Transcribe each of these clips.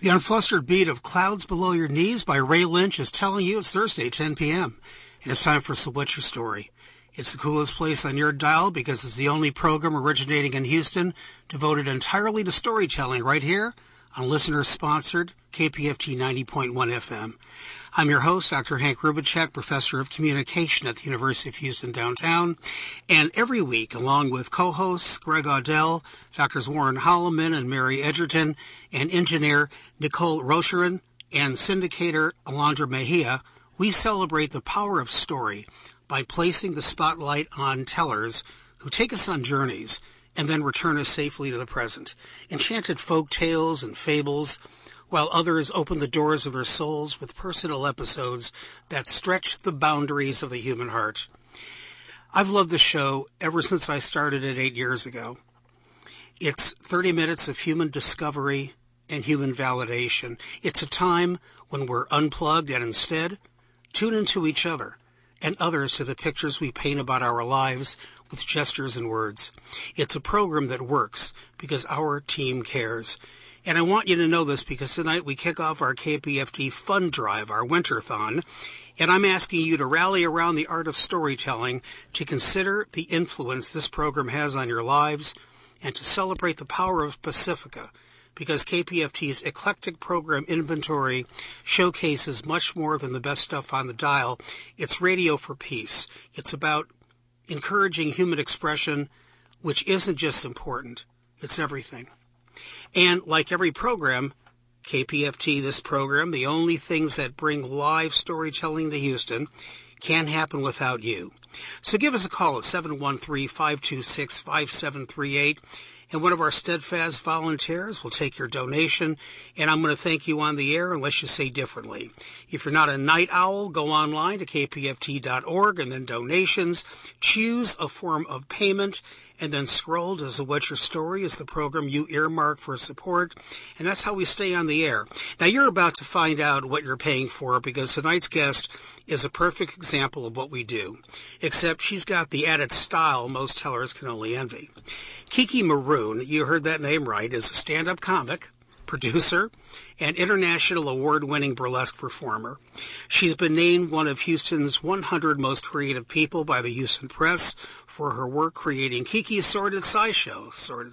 The unflustered beat of Clouds Below Your Knees by Ray Lynch is telling you it's Thursday, 10 p.m., and it's time for So What's Your Story? It's the coolest place on your dial because it's the only program originating in Houston devoted entirely to storytelling right here on listener-sponsored KPFT 90.1 FM. I'm your host, Dr. Hank Rubicek, Professor of Communication at the University of Houston downtown. And every week, along with co-hosts Greg Audell, Drs. Warren Holloman and Mary Edgerton, and engineer Nicole Rocherin, and syndicator Alondra Mejia, we celebrate the power of story by placing the spotlight on tellers who take us on journeys and then return us safely to the present. Enchanted folk tales and fables, while others open the doors of their souls with personal episodes that stretch the boundaries of the human heart. I've loved the show ever since I started it 8 years ago. It's 30 minutes of human discovery and human validation. It's a time when we're unplugged and instead tune into each other and others to the pictures we paint about our lives with gestures and words. It's a program that works because our team cares. And I want you to know this because tonight we kick off our KPFT Fund Drive, our Winterthon, and I'm asking you to rally around the art of storytelling to consider the influence this program has on your lives and to celebrate the power of Pacifica, because KPFT's eclectic program inventory showcases much more than the best stuff on the dial. It's radio for peace. It's about encouraging human expression, which isn't just important, it's everything. And like every program, KPFT, this program, the only things that bring live storytelling to Houston can't happen without you. So give us a call at 713-526-5738. And one of our steadfast volunteers will take your donation, and I'm going to thank you on the air unless you say differently. If you're not a night owl, go online to kpft.org and then donations. Choose a form of payment, and then scroll to So What's Your Story is the program you earmark for support, and that's how we stay on the air. Now, you're about to find out what you're paying for because tonight's guest is a perfect example of what we do, except she's got the added style most tellers can only envy. Kiki Maroon, you heard that name right, is a stand-up comic, producer, and international award-winning burlesque performer. She's been named one of Houston's 100 most creative people by the Houston Press for her work creating Kiki's Sordid Sideshow.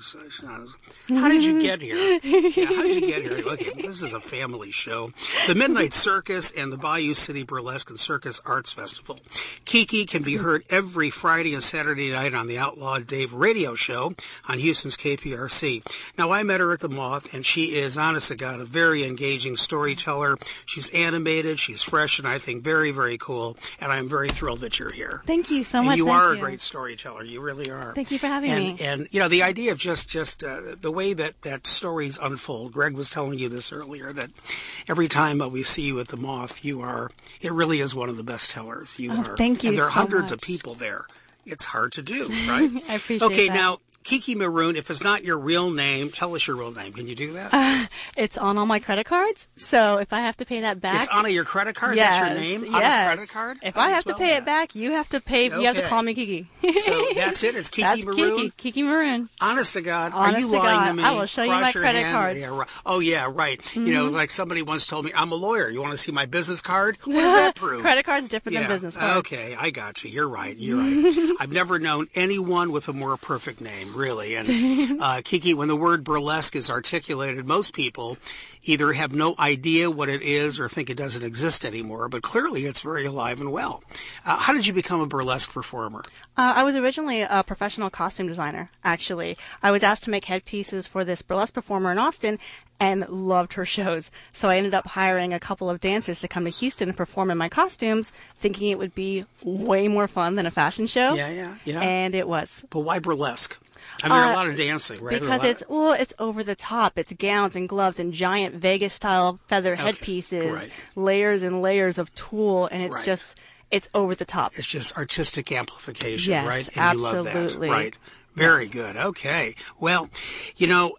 How did you get here? Yeah, how did you get here? Okay, this is a family show. The Midnight Circus and the Bayou City Burlesque and Circus Arts Festival. Kiki can be heard every Friday and Saturday night on the Outlaw Dave radio show on Houston's KPRC. Now, I met her at the Moth, and she is, honest to God, a very engaging storyteller. She's animated, she's fresh, and I think very, very cool. And I'm very thrilled that you're here. Thank you so much. And you are a great storyteller. You really are. Thank you for having me. And you know, the idea of just the way that stories unfold. Greg was telling you this earlier, that every time we see you at the Moth, it really is one of the best tellers. You are. Thank you. And there are so hundreds much. of people there. It's hard to do, right? I appreciate Okay, that. now, Kiki Maroon, if it's not your real name, tell us your real name. Can you do that? It's on all my credit cards, so if I have to pay that back... It's on your credit card? Yes, That's your name? Yes. On a credit card? If I have to pay it back, you have to pay. You have to call me Kiki. So that's it? It's Kiki That's Maroon? Kiki Maroon. Honest to God, Honest are you to lying God. to me? I will show you Cross my your credit hand. cards. Yeah, right. Oh, yeah, right. Mm-hmm. You know, like somebody once told me, I'm a lawyer. You want to see my business card? What does that prove? Credit card's different than business cards. Okay, I got you. You're right. You're right. I've never known anyone with a more perfect name, really. And Kiki, when the word burlesque is articulated, most people either have no idea what it is or think it doesn't exist anymore, but clearly it's very alive and well. How did you become a burlesque performer? I was originally a professional costume designer, actually. I was asked to make headpieces for this burlesque performer in Austin and loved her shows. So I ended up hiring a couple of dancers to come to Houston and perform in my costumes, thinking it would be way more fun than a fashion show. Yeah. And it was. But why burlesque? I mean, a lot of dancing, right? Because it's over the top. It's gowns and gloves and giant Vegas-style feather headpieces, layers and layers of tulle, and it's just, it's over the top. It's just artistic amplification, yes, right? And absolutely. you love that, right? Very good. Okay. Well, you know,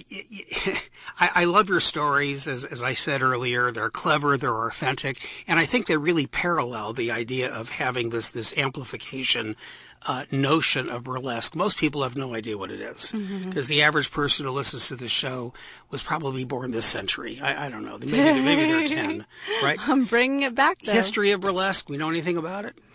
I love your stories. As I said earlier, they're clever, they're authentic, and I think they really parallel the idea of having this amplification notion of burlesque. Most people have no idea what it is because the average person who listens to the show was probably born this century. I don't know. Maybe they're 10, right? I'm bringing it back, though. History of burlesque. We know anything about it?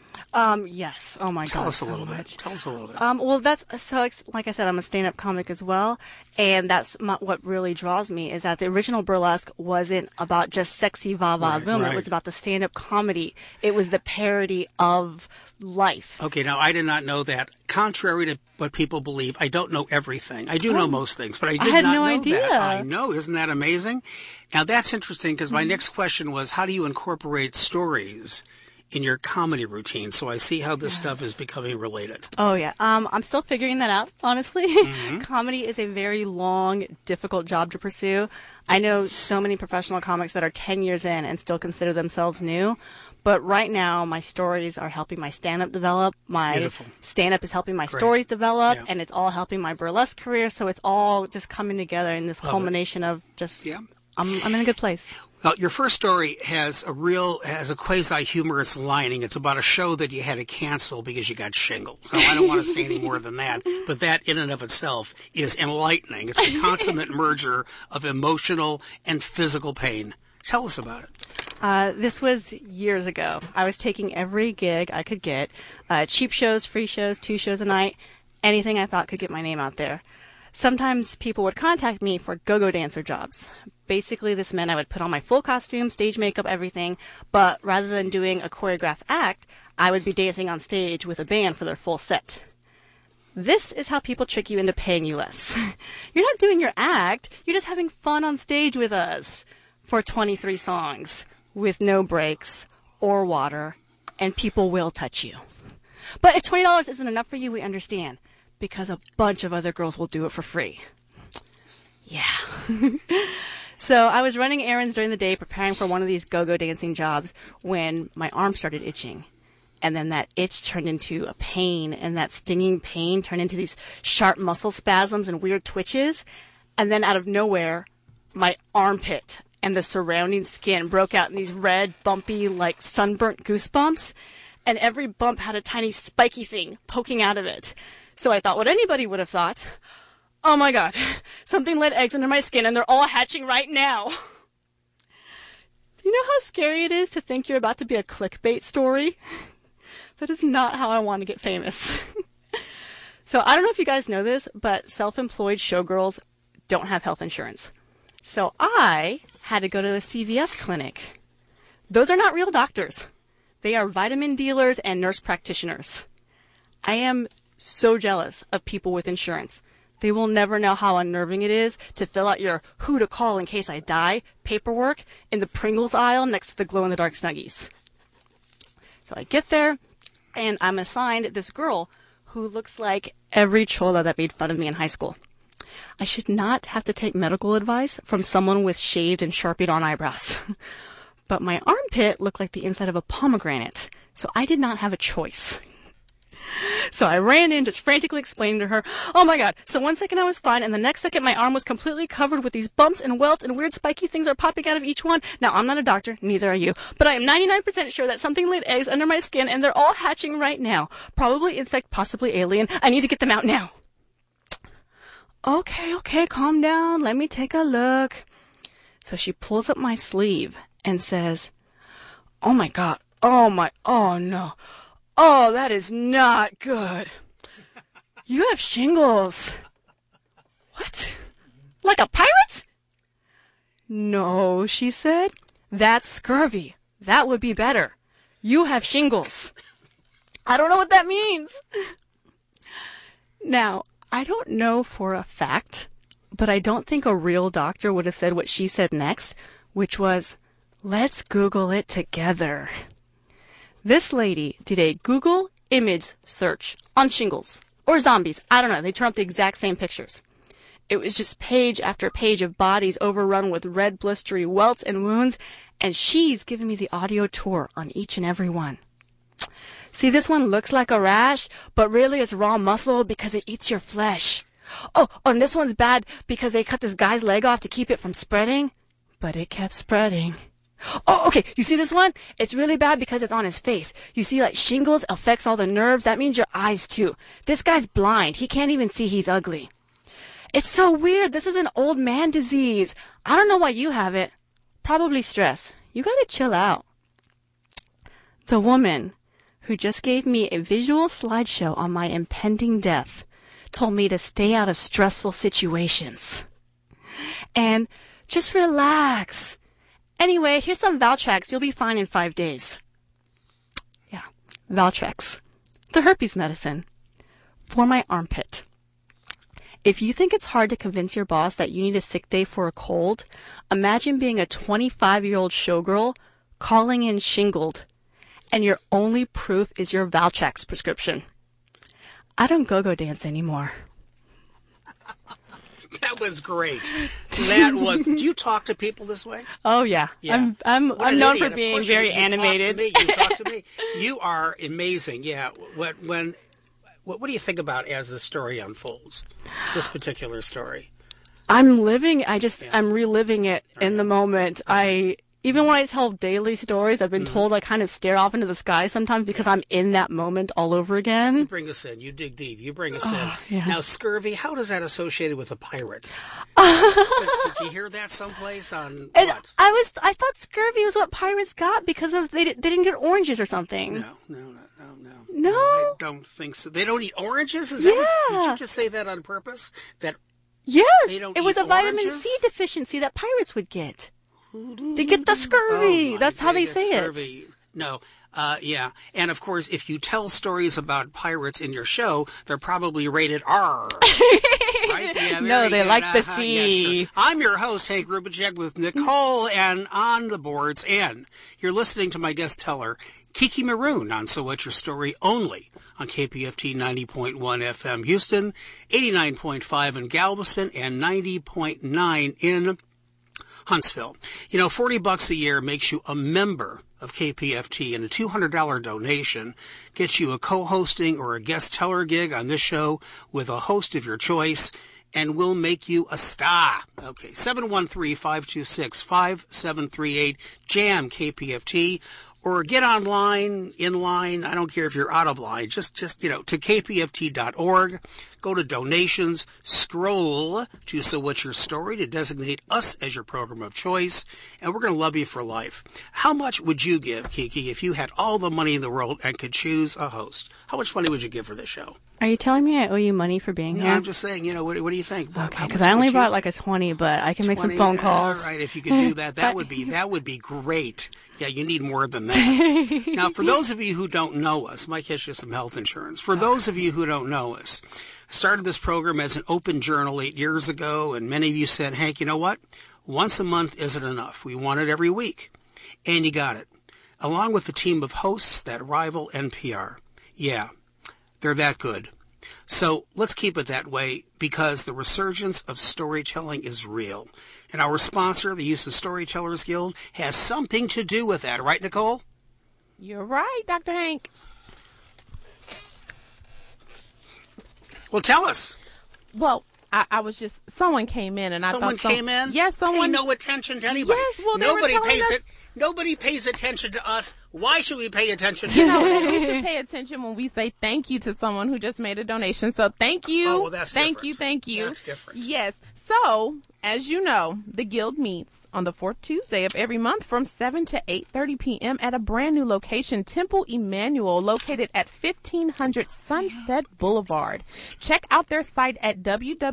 Yes. Oh my God. Tell us a so little much. bit. Tell us a little bit. Well, that's so. Like I said, I'm a stand-up comic as well, and that's what really draws me is that the original burlesque wasn't about just sexy va-va boom. Right. It was about the stand-up comedy. It was the parody of life. Okay, now I did not know that. Contrary to what people believe, I don't know everything. I do know most things, but I did had not no know idea. that. I know. Isn't that amazing? Now that's interesting because my next question was, how do you incorporate stories in your comedy routine? So I see how this stuff is becoming related. Oh yeah. I'm still figuring that out, honestly. Comedy is a very long, difficult job to pursue. I know so many professional comics that are 10 years in and still consider themselves new. But right now, my stories are helping my stand-up develop. My Beautiful. stand-up is helping my Great. stories develop, Yeah. and it's all helping my burlesque career. So it's all just coming together in this culmination of just, Yeah. I'm in a good place. Well, your first story has a quasi-humorous lining. It's about a show that you had to cancel because you got shingles. Now, I don't want to say any more than that, but that in and of itself is enlightening. It's a consummate merger of emotional and physical pain. Tell us about it. This was years ago. I was taking every gig I could get, cheap shows, free shows, 2 shows a night, anything I thought could get my name out there. Sometimes people would contact me for go-go dancer jobs. Basically, this meant I would put on my full costume, stage makeup, everything, but rather than doing a choreographed act, I would be dancing on stage with a band for their full set. This is how people trick you into paying you less. You're not doing your act, you're just having fun on stage with us for 23 songs with no breaks or water, and people will touch you. But if $20 isn't enough for you, we understand, because a bunch of other girls will do it for free. Yeah. So I was running errands during the day preparing for one of these go-go dancing jobs when my arm started itching. And then that itch turned into a pain, and that stinging pain turned into these sharp muscle spasms and weird twitches. And then out of nowhere, my armpit and the surrounding skin broke out in these red, bumpy, like sunburnt goosebumps. And every bump had a tiny spiky thing poking out of it. So I thought what anybody would have thought. Oh my God, something laid eggs under my skin and they're all hatching right now. Do you know how scary it is to think you're about to be a clickbait story? That is not how I want to get famous. So I don't know if you guys know this, but self-employed showgirls don't have health insurance. So I had to go to a CVS clinic. Those are not real doctors. They are vitamin dealers and nurse practitioners. I am so jealous of people with insurance. They will never know how unnerving it is to fill out your who to call in case I die paperwork in the Pringles aisle next to the glow-in-the-dark Snuggies. So I get there, and I'm assigned this girl who looks like every chola that made fun of me in high school. I should not have to take medical advice from someone with shaved and Sharpied-on eyebrows. But my armpit looked like the inside of a pomegranate, so I did not have a choice. So I ran in, just frantically explaining to her, oh my God, so one second I was fine, and the next second my arm was completely covered with these bumps and welts and weird spiky things are popping out of each one. Now, I'm not a doctor, neither are you, but I am 99% sure that something laid eggs under my skin, and they're all hatching right now. Probably insect, possibly alien. I need to get them out now. Okay, calm down. Let me take a look. So she pulls up my sleeve and says, oh my God, oh no. Oh, that is not good. You have shingles. What? Like a pirate? No, she said. That's scurvy. That would be better. You have shingles. I don't know what that means. Now, I don't know for a fact, but I don't think a real doctor would have said what she said next, which was, let's Google it together. This lady did a Google image search on shingles or zombies. I don't know. They turned up the exact same pictures. It was just page after page of bodies overrun with red blistery welts and wounds, and she's giving me the audio tour on each and every one. See, this one looks like a rash, but really it's raw muscle because it eats your flesh. Oh, and this one's bad because they cut this guy's leg off to keep it from spreading, but it kept spreading. Oh, okay. You see this one? It's really bad because it's on his face. You see, like, shingles affects all the nerves. That means your eyes, too. This guy's blind. He can't even see he's ugly. It's so weird. This is an old man disease. I don't know why you have it. Probably stress. You gotta chill out. The woman who just gave me a visual slideshow on my impending death told me to stay out of stressful situations. And just relax. Anyway, here's some Valtrex. You'll be fine in 5 days. Yeah, Valtrex. The herpes medicine. For my armpit. If you think it's hard to convince your boss that you need a sick day for a cold, imagine being a 25-year-old showgirl calling in shingled, and your only proof is your Valtrex prescription. I don't go-go dance anymore. That was great. That was. Do you talk to people this way? Oh yeah. I'm known for being very animated. You talk to me. You are amazing. Yeah. What do you think about as the story unfolds? This particular story. I'm reliving it in the moment. Even when I tell daily stories, I've been told I kind of stare off into the sky sometimes because I'm in that moment all over again. You bring us in. You dig deep. You bring us in. Yeah. Now, scurvy, how does that associated with a pirate? Did you hear that someplace on what? I thought scurvy was what pirates got because of they didn't get oranges or something. No. I don't think so. They don't eat oranges? Did you just say that on purpose? Yes. It was a vitamin C deficiency that pirates would get. They get the scurvy. That's how they say it. No. Yeah. And of course, if you tell stories about pirates in your show, they're probably rated R. Right? Yeah, no, they good. like the sea. Yeah, sure. I'm your host, Hank Rubicek, with Nicole, and on the boards, and you're listening to my guest teller, Kiki Maroon, on So What's Your Story, only on KPFT 90.1 FM Houston, 89.5 in Galveston, and 90.9 in Huntsville. $40 a year makes you a member of KPFT, and a $200 donation gets you a co-hosting or a guest teller gig on this show with a host of your choice, and will make you a star. Okay, 713-526-5738, jam KPFT, or get online, in line, I don't care if you're out of line, just to kpft.org, go to donations, scroll to So What's Your Story to designate us as your program of choice, and we're going to love you for life. How much would you give, Kiki, if you had all the money in the world and could choose a host? How much money would you give for this show? Are you telling me I owe you money for being here? I'm just saying, what do you think? Okay, because I only brought like a 20, but I can make some phone calls. All right, if you could do that, that would be great. Yeah, you need more than that. Now, for those of you who don't know us, Mike has you some health insurance. For those of you who don't know us, I started this program as an open journal 8 years ago, and many of you said, Hank, you know what? Once a month isn't enough. We want it every week. And you got it. Along with the team of hosts that rival NPR. Yeah, they're that good. So let's keep it that way, because the resurgence of storytelling is real. And our sponsor, the Houston Storytellers Guild, has something to do with that. Right, Nicole? You're right, Dr. Hank. Well, tell us. Well, I was just, someone came in and I thought... Someone came in? Yes, someone... Pay no attention to anybody. Yes, well, Nobody pays attention to us. Why should we pay attention to them? We should pay attention when we say thank you to someone who just made a donation. So thank you. Oh, well, that's thank different. Thank you. That's different. Yes. So, as you know, the Guild meets on the fourth Tuesday of every month from 7 to 8:30 p.m. at a brand new location, Temple Emmanuel, located at 1500 Sunset Boulevard. Check out their site at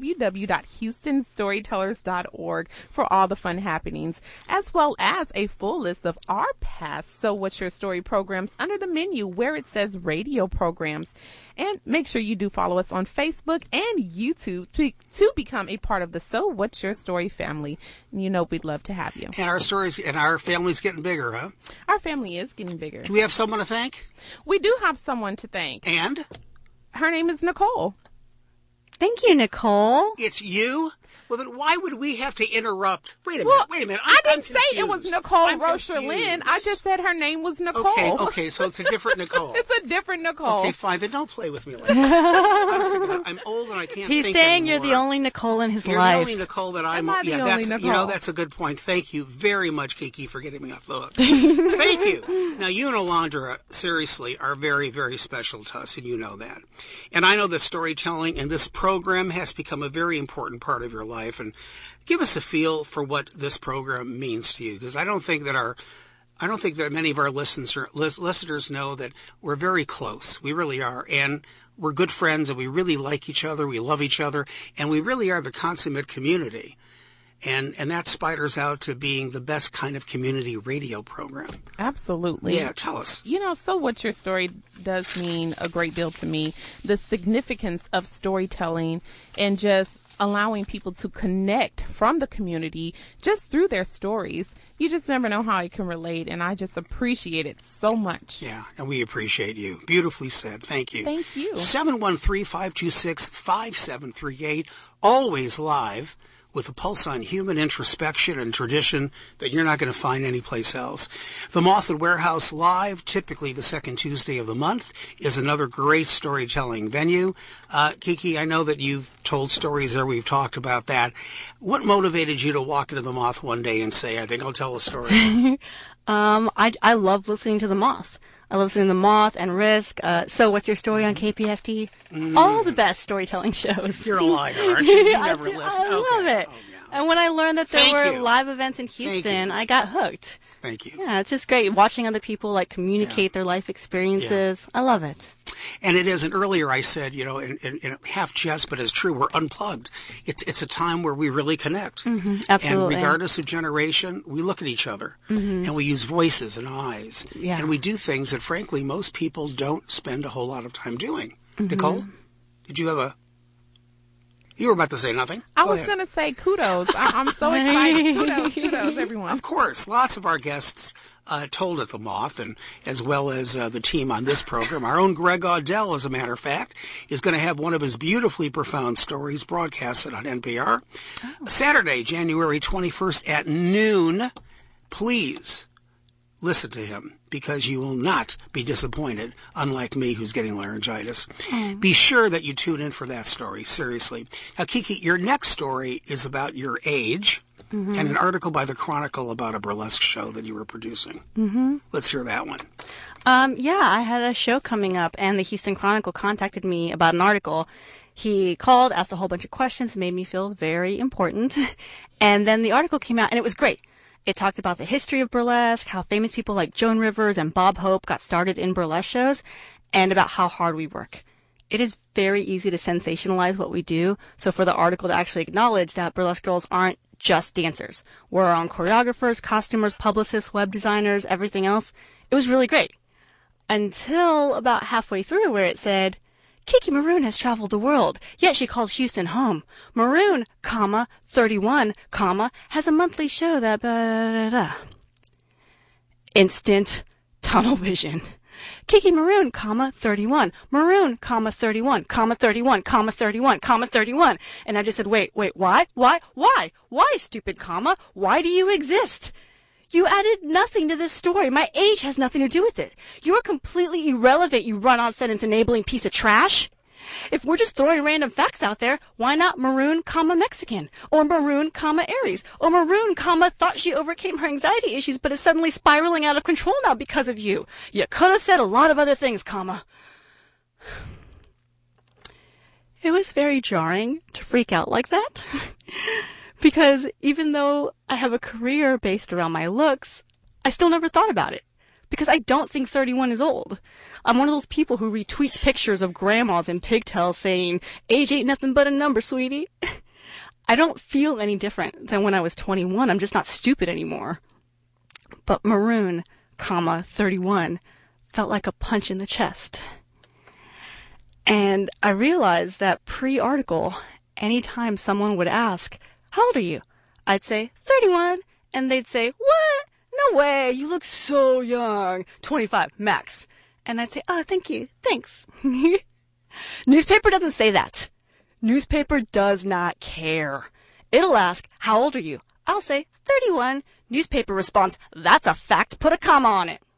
www.houstonstorytellers.org for all the fun happenings, as well as a full list of our past So What's Your Story programs under the menu where it says radio programs. And make sure you do follow us on Facebook and YouTube to become a part of the So What's Your Story family. You know we'd love to have you. And our stories and our family's getting bigger, huh? Our family is getting bigger. Do we have someone to thank? We do have someone to thank. And? Her name is Nicole. Thank you, Nicole. It's you? Well, then why would we have to interrupt? Wait a minute. I didn't say confused. it was Nicole I'm Rocher-Lynn. I just said her name was Nicole. Okay, so it's a different Nicole. It's a different Nicole. Okay, fine. Then don't play with me like that. I'm old and I can't He's think saying anymore. you're the only Nicole in his You're life. the only Nicole that I'm. Am I the only Nicole? That's a good point. Thank you very much, Kiki, for getting me off the hook. Thank you. Now, you and Alondra, seriously, are very, very special to us, and you know that. And I know that storytelling and this program has become a very important part of your life. And give us a feel for what this program means to you, because I don't think that many of our listeners know that we're very close. We really are. And we're good friends, and we really like each other. We love each other, and we really are the consummate community. And that spiders out to being the best kind of community radio program. Absolutely. Yeah, tell us. So what your story does mean a great deal to me. The significance of storytelling and just allowing people to connect from the community just through their stories. You just never know how you can relate, and I just appreciate it so much. Yeah, and we appreciate you. Beautifully said. Thank you. Thank you. 713-526-5738, always live, with a pulse on human introspection and tradition that you're not going to find anyplace else. The Moth and Warehouse Live, typically the second Tuesday of the month, is another great storytelling venue. Kiki, I know that you've told stories there. We've talked about that. What motivated you to walk into the Moth one day and say, I think I'll tell a story? I love listening to the Moth. I love listening to The Moth and Risk. So What's Your Story on KPFT? All the best storytelling shows. You're a liar, aren't you? You never listen. I love it. Oh, yeah. And when I learned that there Thank were you. live events in Houston, I got hooked. Thank you. Yeah, it's just great watching other people communicate their life experiences. I love it. And it is, and earlier I said, in half jest, but it's true, we're unplugged. It's a time where we really connect. Mm-hmm, absolutely. And regardless of generation, we look at each other, and we use voices and eyes. Yeah. And we do things that, frankly, most people don't spend a whole lot of time doing. Mm-hmm. Nicole, did you have You were about to say nothing. I was going to say kudos. I'm so excited. Kudos, everyone. Of course. Lots of our guests told at the Moth, and as well as the team on this program. Our own Greg Audell, as a matter of fact, is going to have one of his beautifully profound stories broadcasted on NPR. Saturday, January 21st at noon. Please listen to him, because you will not be disappointed, unlike me, who's getting laryngitis. Be sure that you tune in for that story, seriously. Now, Kiki, your next story is about your age, and an article by the Chronicle about a burlesque show that you were producing. Let's hear that one. Yeah, I had a show coming up, and the Houston Chronicle contacted me about an article. He called, asked a whole bunch of questions, made me feel very important, and then the article came out, and it was great. It talked about the history of burlesque, how famous people like Joan Rivers and Bob Hope got started in burlesque shows, and about how hard we work. It is very easy to sensationalize what we do, so for the article to actually acknowledge that burlesque girls aren't just dancers. We're our own choreographers, costumers, publicists, web designers, everything else. It was really great. Until about halfway through, where it said, Kiki Maroon has traveled the world, yet she calls Houston home. Maroon, 31, has a monthly show that Instant tunnel vision. Kiki Maroon, 31. Maroon, 31, 31. And I just said, wait, why, stupid comma? Why do you exist? You added nothing to this story. My age has nothing to do with it. You're completely irrelevant, you run-on sentence enabling piece of trash. If we're just throwing random facts out there, why not Maroon, Mexican? Or Maroon, Aries? Or Maroon, thought she overcame her anxiety issues but is suddenly spiraling out of control now because of you. You could have said a lot of other things, It was very jarring to freak out like that. Because even though I have a career based around my looks, I still never thought about it. Because I don't think 31 is old. I'm one of those people who retweets pictures of grandmas in pigtails saying, age ain't nothing but a number, sweetie. I don't feel any different than when I was 21. I'm just not stupid anymore. But Maroon, 31 felt like a punch in the chest. And I realized that pre-article, anytime someone would ask, how old are you? I'd say, 31. And they'd say, what? No way. You look so young. 25, max. And I'd say, oh, thank you. Thanks. Newspaper doesn't say that. Newspaper does not care. It'll ask, how old are you? I'll say, 31. Newspaper response, that's a fact, put a comma on it.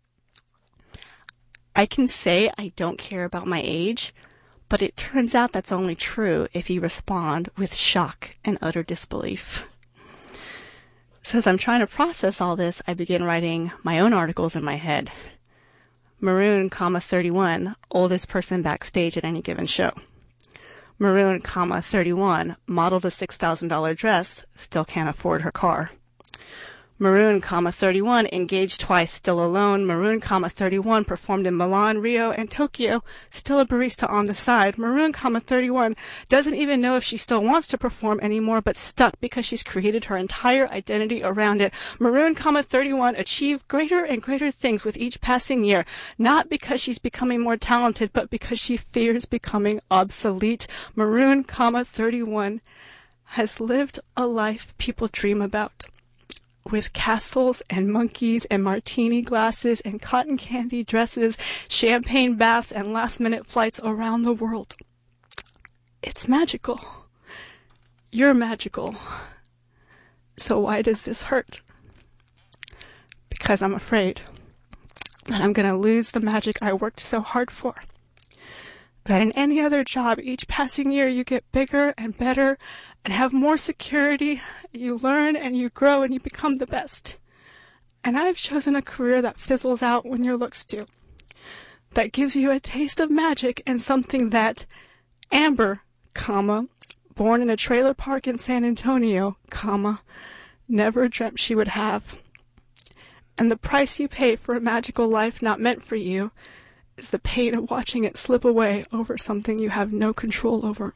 I can say I don't care about my age, but it turns out that's only true if you respond with shock and utter disbelief. So as I'm trying to process all this, I begin writing my own articles in my head. Maroon, 31, oldest person backstage at any given show. Maroon, 31, modeled a $6,000 dress, still can't afford her car. Maroon, 31, engaged twice, still alone. Maroon, 31, performed in Milan, Rio, and Tokyo, still a barista on the side. Maroon, 31, doesn't even know if she still wants to perform anymore, but stuck because she's created her entire identity around it. Maroon, 31, achieved greater and greater things with each passing year, not because she's becoming more talented, but because she fears becoming obsolete. Maroon, 31, has lived a life people dream about, with castles and monkeys and martini glasses and cotton candy dresses, champagne baths, and last-minute flights around the world. It's magical. You're magical. So why does this hurt? Because I'm afraid that I'm going to lose the magic I worked so hard for. That in any other job, each passing year you get bigger and better and have more security. You learn and you grow and you become the best. And I've chosen a career that fizzles out when your looks do. That gives you a taste of magic and something that Amber, born in a trailer park in San Antonio, never dreamt she would have. And the price you pay for a magical life not meant for you is the pain of watching it slip away over something you have no control over.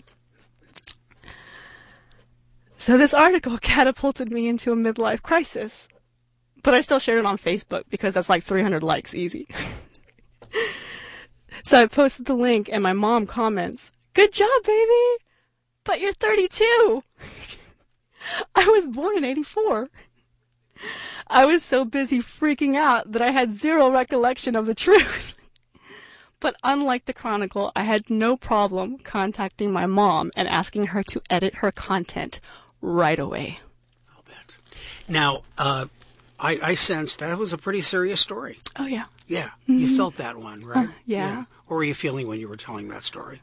So this article catapulted me into a midlife crisis, but I still shared it on Facebook because that's like 300 likes easy. So I posted the link and my mom comments, "Good job, baby, but you're 32. I was born in 84. I was so busy freaking out that I had zero recollection of the truth. But unlike the Chronicle, I had no problem contacting my mom and asking her to edit her content right away. I'll bet. Now, I sensed that was a pretty serious story. Oh, yeah. Yeah. Mm-hmm. You felt that one, right? Yeah. What were you feeling when you were telling that story?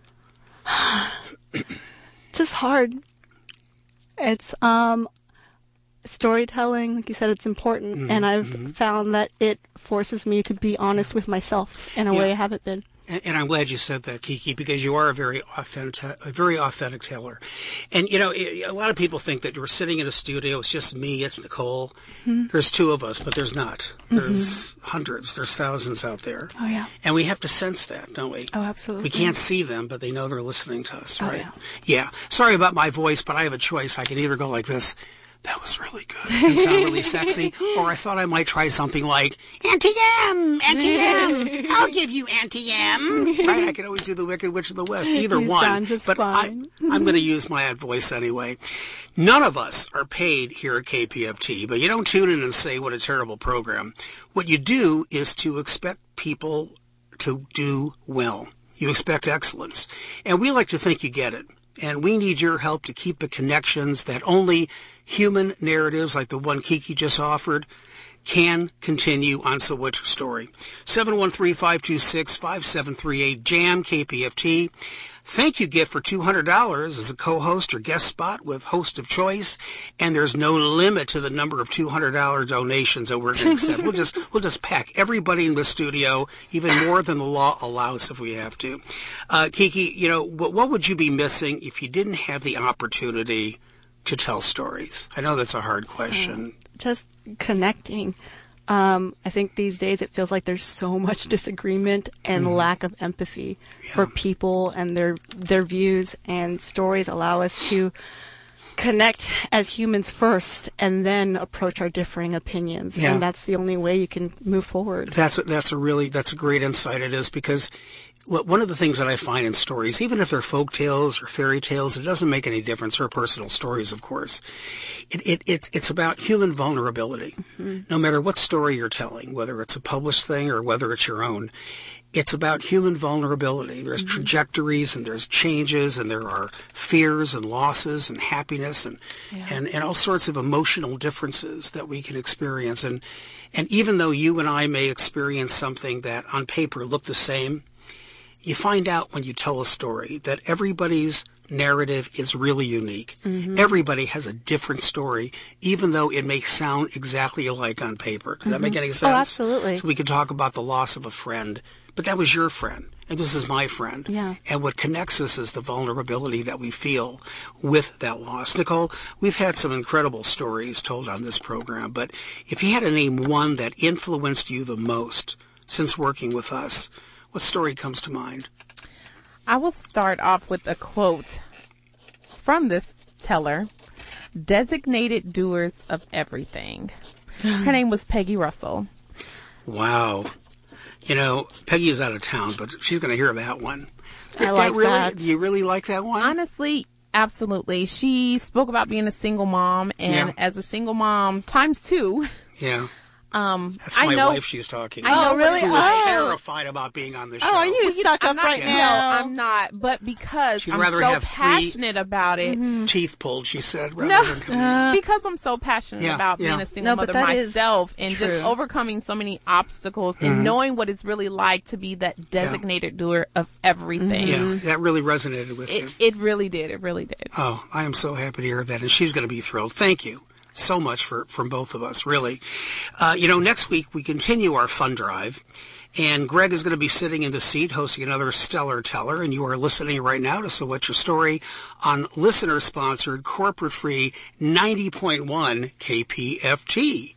Just hard. It's storytelling, like you said, it's important, mm-hmm. and I've found that it forces me to be honest with myself in a way I haven't been. And I'm glad you said that, Kiki, because you are a very authentic teller. And, you know, a lot of people think that we're sitting in a studio, it's just me, it's Nicole. Mm-hmm. There's two of us, but there's not. There's hundreds, there's thousands out there. Oh, yeah. And we have to sense that, don't we? Oh, absolutely. We can't see them, but they know they're listening to us, right? Oh, yeah. Yeah. Sorry about my voice, but I have a choice. I can either go like this, "That was really good," and sound really sexy, or I thought I might try something like, "Auntie M, I'll give you Auntie M." Right? I can always do the Wicked Witch of the West, either one. Sound just but fine. I'm going to use my voice anyway. None of us are paid here at KPFT, but you don't tune in and say, "What a terrible program." What you do is to expect people to do well. You expect excellence. And we like to think you get it. And we need your help to keep the connections that only human narratives like the one Kiki just offered can continue on So What's Your Story? 713-526-5738, JAM KPFT. Thank you gift for $200 as a co-host or guest spot with host of choice, and there's no limit to the number of $200 donations that we're going to accept. We'll just pack everybody in the studio, even more than the law allows if we have to. Kiki, you know, what would you be missing if you didn't have the opportunity to tell stories? I know that's a hard question. Just connecting. I think these days it feels like there's so much disagreement and lack of empathy for people and their views, and stories allow us to connect as humans first and then approach our differing opinions. And that's the only way you can move forward. That's a great insight. It is, because one of the things that I find in stories, even if they're folk tales or fairy tales, it doesn't make any difference, or personal stories, of course. It's about human vulnerability. Mm-hmm. No matter what story you're telling, whether it's a published thing or whether it's your own, it's about human vulnerability. There's mm-hmm. trajectories and there's changes and there are fears and losses and happiness and all sorts of emotional differences that we can experience. And even though you and I may experience something that on paper look the same, you find out when you tell a story that everybody's narrative is really unique. Mm-hmm. Everybody has a different story, even though it may sound exactly alike on paper. Does mm-hmm. that make any sense? Oh, absolutely. So we could talk about the loss of a friend, but that was your friend, and this is my friend. Yeah. And what connects us is the vulnerability that we feel with that loss. Nicole, we've had some incredible stories told on this program, but if you had to name one that influenced you the most since working with us, what story comes to mind? I will start off with a quote from this teller. Designated doers of everything. Her name was Peggy Russell. Wow. You know, Peggy is out of town, but she's going to hear that one. I like that. Do you really like that one? Honestly, absolutely. She spoke about being a single mom, and as a single mom times two. Yeah. That's my wife she's talking about. I know, really? Who was terrified about being on the show. Oh, are you stuck up right now? No, I'm not. But because She'd I'm rather so have passionate about it. Mm-hmm. Teeth pulled, she said, rather than coming in. Because I'm so passionate about being a single mother myself and just overcoming so many obstacles and knowing what it's really like to be that designated doer of everything. Yeah, that really resonated with you. It really did. It really did. Oh, I am so happy to hear that. And she's going to be thrilled. Thank you so much from both of us, really. Next week we continue our fun drive, and Greg is going to be sitting in the seat hosting another stellar teller, and you are listening right now to So What's Your Story on listener-sponsored, corporate-free 90.1 KPFT.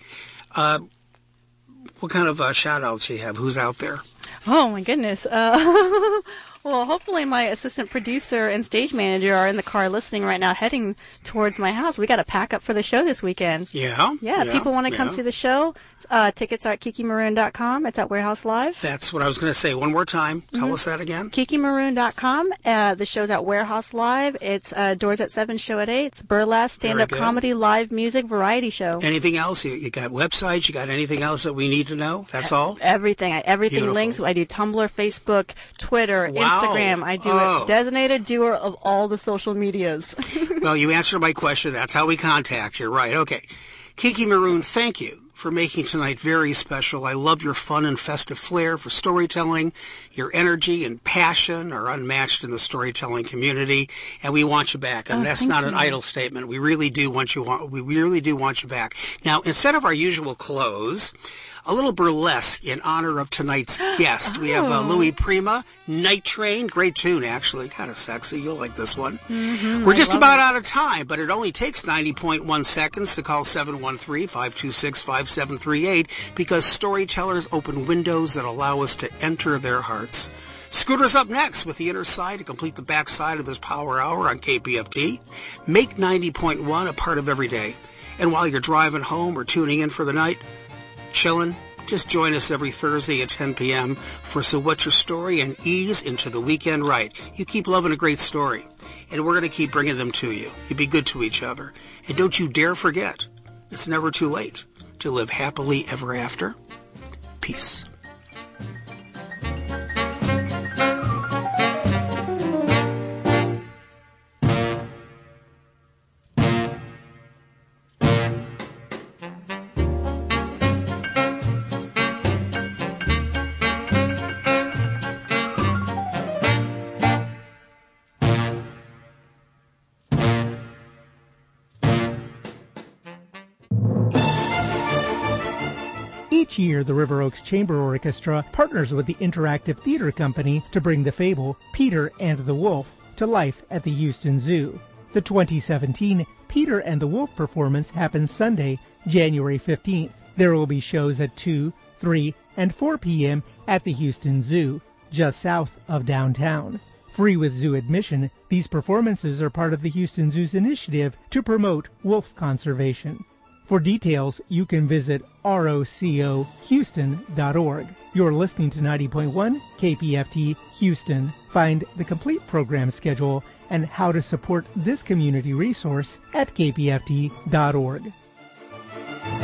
What kind of shout-outs do you have? Who's out there? Oh, my goodness. Well, hopefully my assistant producer and stage manager are in the car listening right now, heading towards my house. We got to pack up for the show this weekend. Yeah. Yeah, people want to come see the show. Tickets are at kikimaroon.com. It's at Warehouse Live. That's what I was going to say. One more time. Tell us that again. kikimaroon.com. The show's at Warehouse Live. It's doors at 7, show at 8. It's burlesque, stand-up comedy, live music, variety show. Anything else? You got websites? You got anything else that we need to know? That's all? Everything. Everything Beautiful. Links. I do Tumblr, Facebook, Twitter, Instagram. I do a designated doer of all the social medias. Well, you answered my question. That's how we contact you. Right. Okay. Kiki Maroon, thank you for making tonight very special. I love your fun and festive flair for storytelling. Your energy and passion are unmatched in the storytelling community, and we want you back. And that's not an idle statement. We really do want you. We really do want you back. Now, instead of our usual close, a little burlesque in honor of tonight's guest. We have Louis Prima, Night Train. Great tune, actually. Kind of sexy. You'll like this one. Mm-hmm, We're just about out of time, but it only takes 90.1 seconds to call 713-526-5738 because storytellers open windows that allow us to enter their hearts. Scooter's up next with the inner side to complete the backside of this power hour on KPFT. Make 90.1 a part of every day. And while you're driving home or tuning in for the night, chillin', just join us every Thursday at 10 p.m. for So What's Your Story and ease into the weekend right. You keep loving a great story, and we're going to keep bringing them to you. You be good to each other. And don't you dare forget, it's never too late to live happily ever after. Peace. Each year, the River Oaks Chamber Orchestra partners with the Interactive Theater Company to bring the fable Peter and the Wolf to life at the Houston Zoo. The 2017 Peter and the Wolf performance happens Sunday, January 15th. There will be shows at 2, 3, and 4 p.m. at the Houston Zoo, just south of downtown. Free with zoo admission, these performances are part of the Houston Zoo's initiative to promote wolf conservation. For details, you can visit rocohouston.org. You're listening to 90.1 KPFT Houston. Find the complete program schedule and how to support this community resource at kpft.org.